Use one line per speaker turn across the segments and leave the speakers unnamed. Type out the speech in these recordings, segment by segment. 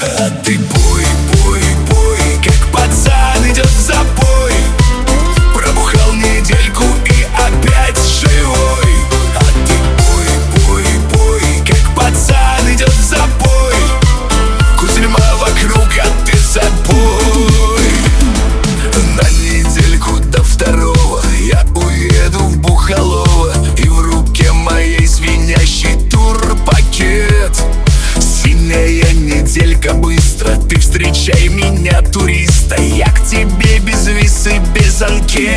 А ты пой, пой, пой, как пацан идет в запой. Пробухал недельку и опять живой. А ты пой, пой, пой, как пацан идет в запой. Кузельма вокруг, а ты забой. На недельку до второго я уеду в Бухалово, и в руке моей звенящий турпакет. Синяя неделька, быстро ты встречай меня, туриста. Я к тебе без виз и без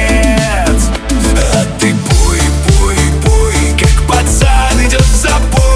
анкет. А ты пой, пой, пой, как пацан идет в запой.